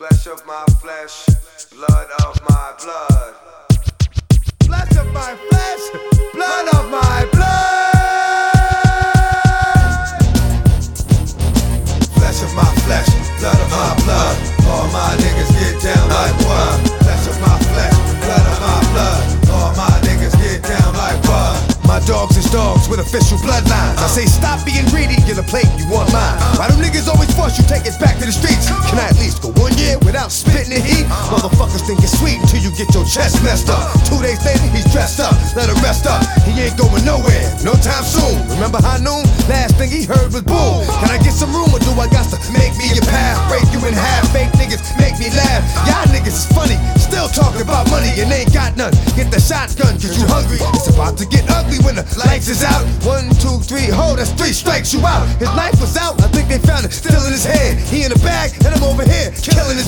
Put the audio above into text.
Flesh of my flesh, blood of my blood. Flesh of my flesh, blood of my blood. Flesh of my flesh, blood of my blood. All my niggas get down like what? Flesh of my flesh, blood of my blood. All my niggas get down like what? My dogs is dogs with official bloodlines. I say stop being greedy, get a plate, you want mine. Why them niggas always force you take it back to the streets? Can I at least go 1 year without spitting the heat? Motherfuckers think it's sweet until you get your chest messed up. 2 days later he's dressed up, let him rest up. He ain't going nowhere, no time soon. Remember high noon? Last thing he heard was boom. Can I get some room or do I got to make me a path? Break you in half, fake niggas make me laugh. Y'all niggas is funny, still talking about money and ain't got none. Get the shotgun cause you hungry. It's about to get ugly when the lights is out. 1, 2, 3, hold, that's 3 strikes, you out. His knife was out, I think they found it still in his head. He in the bag and I'm over here killing his